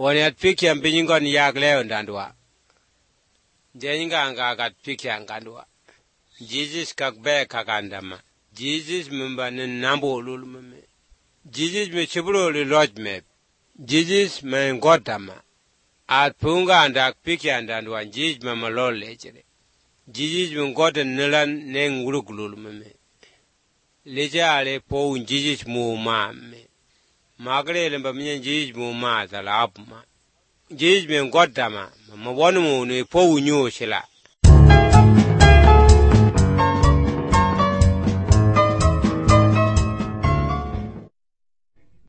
Wanyat pikian pinyingon yak leo ndandwa. Jenga anga pikian kandwa. Jesus kakbe kakandama. Jesus memba nambo lulumeme. Jesus me chibro li lodge. Jesus me ngotama. At punga andak pikian ndandwa. Jesus me malol lechere. Jesus me ngotan nilan neng uruk lulumeme. Leche ale po Jesus mu me. Magre lemba minyan Jesus mu ma tala apma. Jesus me ngotama. Mawanu mu ni po unyo sila.